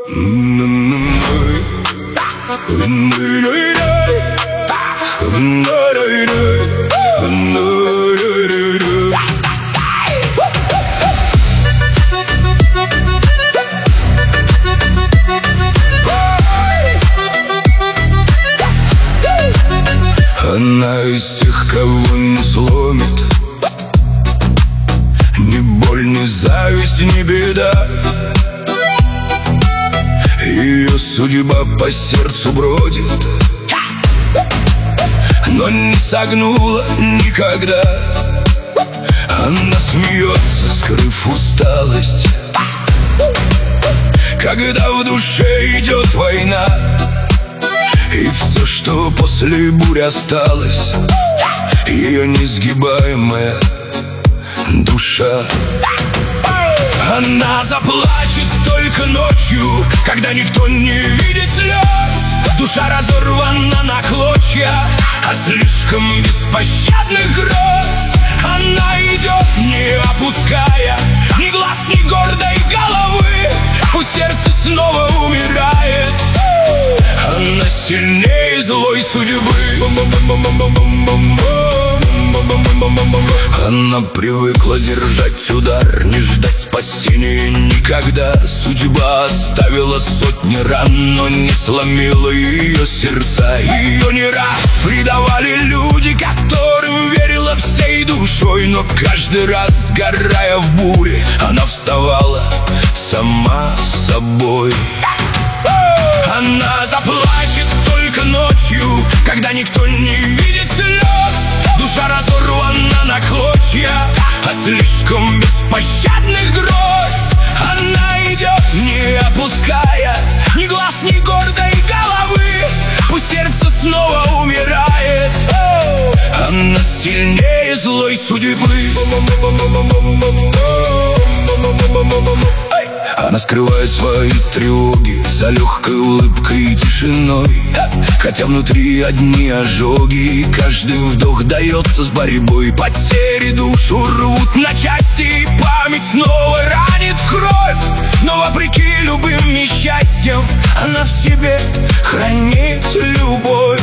Она из тех, кого не сломит ни боль, ни зависть, ни беда. Ее судьба по сердцу бродит, но не согнула никогда. Она смеется, скрыв усталость, когда в душе идет война. И все, что после бури осталось, ее несгибаемая душа. Она заплачет только ночью, когда никто не видит слез. Душа разорвана на клочья от слишком беспощадных гроз. Она идет, не опуская ни глаз, ни гордой головы. Пусть сердце снова умирает, она сильнее злой судьбы. Она привыкла держать удар, не ждать спасения никогда. Судьба оставила сотни ран, но не сломила ее сердца. Ее не раз предавали люди, которым верила всей душой. Но каждый раз, сгорая в буре, она вставала сама собой. Она заплачет только ночью, когда никто не видит слез. Душа разорвана на клочья от слишком беспощадных гроз. Она идет, не опуская ни глаз, ни гордой головы. Пусть сердце снова умирает, она сильнее злой судьбы. Она скрывает свои тревоги за легкой улыбкой и тишиной, хотя внутри одни ожоги, и каждый вдох дается с борьбой. Потери душу рвут на части, и память снова ранит кровь. Но вопреки любым несчастьям она в себе хранит любовь.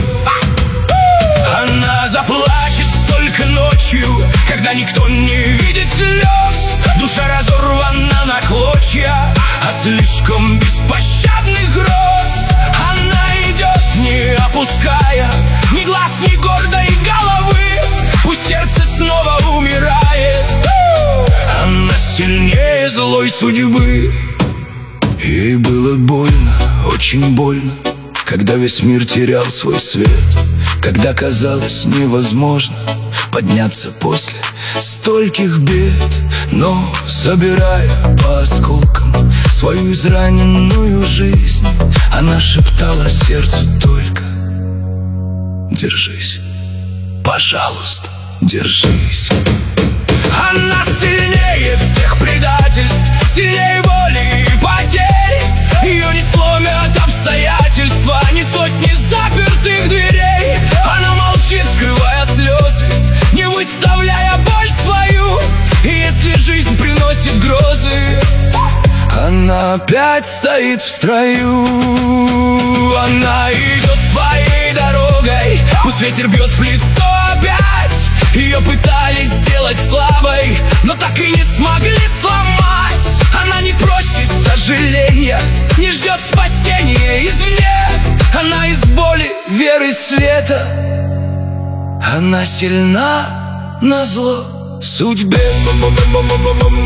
Она заплачет только ночью, когда никто не видит слез. Душа разорвана на клочья от слишком беспощадных гроз. Она идет, не опуская ни глаз, ни гордой головы. Пусть сердце снова умирает, она сильнее злой судьбы. Ей было больно, очень больно, когда весь мир терял свой свет, когда казалось невозможно подняться после стольких бед. Но, собирая по осколкам свою израненную жизнь, она шептала сердцу только: держись, пожалуйста, держись. Она сильнее всех предательств, сильнее боли и потерь. Ее не сломят обстоятельства, ни сотни запертых дверей. Она молчит, скрывая слезы, не выставляя боль свою. И если жизнь приносит грозы, она опять стоит в строю. Она идет своей дорогой, пусть ветер бьет в лицо опять. Ее пытались сделать слабой, но так и не смогли сломать. Она не просит сожаления, не ждет спасения извне. Она из боли, веры, света. Она сильна назло судьбе.